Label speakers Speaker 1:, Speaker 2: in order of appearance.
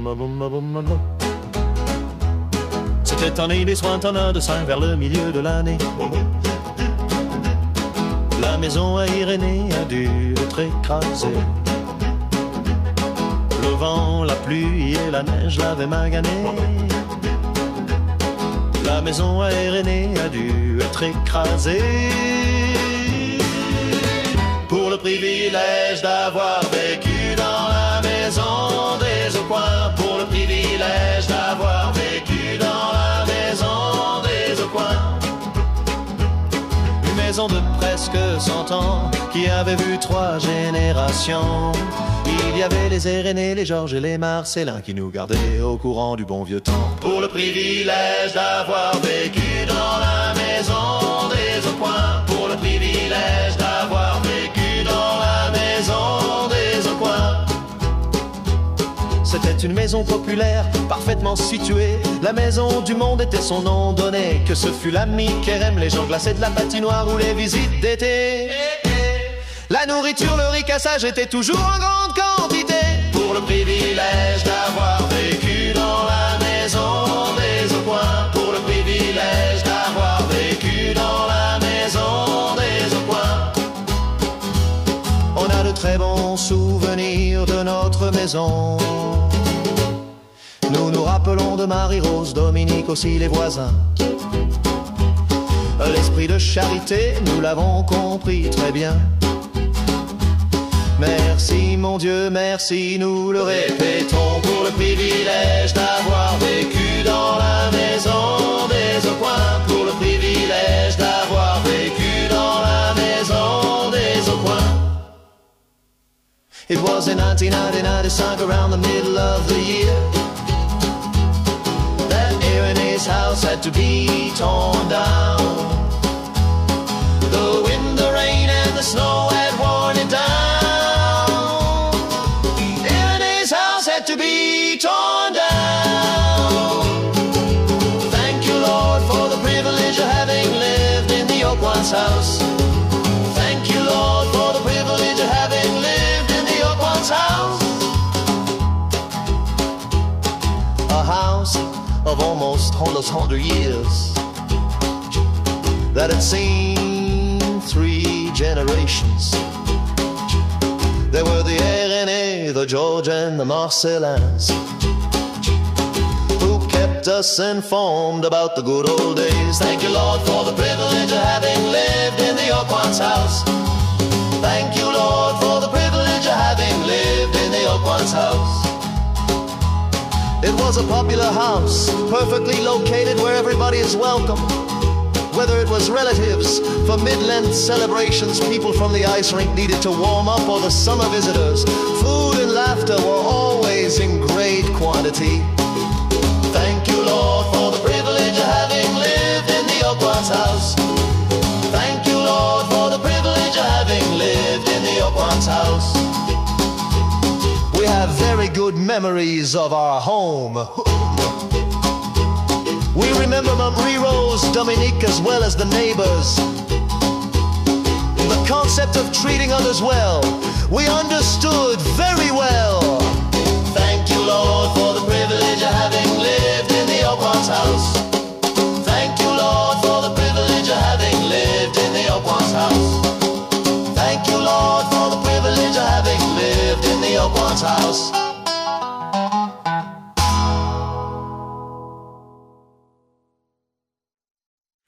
Speaker 1: C'était en des soins de 5 vers le milieu de l'année. La maison à Irénée a dû être écrasée. Le vent, la pluie et la neige l'avaient magané. La maison à Irénée a dû être écrasée. Pour le privilège d'avoir vécu dans la maison des Aucoins. Pour le privilège d'avoir vécu dans la maison des Aucoins. Une maison de presque 100 ans qui avait vu 3 générations. Il y avait les Irénées, les Georges et les Marcellins qui nous gardaient au courant du bon vieux temps. Pour le privilège d'avoir vécu dans la maison des Aucoins. Pour le privilège d'avoir vécu dans la maison des Aucoins. C'était une maison populaire, parfaitement située. La maison du monde était son nom donné. Que ce fût l'ami Kerem, les gens glacés de la patinoire ou les visites d'été. La nourriture, le ricassage était toujours en grande quantité. Pour le privilège d'avoir vécu dans la maison des Aucoins. Pour le privilège d'avoir vécu dans la maison des Aucoins. On a de très bons souvenirs de notre maison. Nous nous rappelons de Marie-Rose, Dominique, aussi les voisins. L'esprit de charité, nous l'avons compris très bien. Merci mon Dieu, merci, nous le répétons. Pour le privilège d'avoir vécu dans la maison des Aucoins. Pour le privilège d'avoir vécu dans la maison des Aucoins. It was in 1995, around the middle of the year, that Irene's house had to be torn down. The wind, the rain and the snow had worn it down. To be torn down. Thank you, Lord, for the privilege of having lived in the Aucoins' house. Thank you, Lord, for the privilege of having lived in the Aucoins' house. A house of almost 100 years that had seen 3 generations. There were the Irénées, the George and the Marcellins, who kept us informed about the good old days. Thank you, Lord, for the privilege of having lived in the Aucoins' house. Thank you, Lord, for the privilege of having lived in the Aucoins' house. It was a popular house, perfectly located where everybody is welcome. Whether it was relatives for Midland celebrations, people from the ice rink needed to warm up, or the summer visitors, food and laughter were always in great quantity. Thank you, Lord, for the privilege of having lived in the Aucoins' house. Thank you, Lord, for the privilege of having lived in the Aucoins' house. We have very good memories of our home. We remember Marie-Rose, Dominique, as well as the neighbors. The concept of treating others well, we understood very well. Thank you, Lord, for the privilege of having lived in the Aucoins' house. Thank you, Lord, for the privilege of having lived in the Aucoins' house. Thank you, Lord, for the privilege of having lived in the Aucoins' house.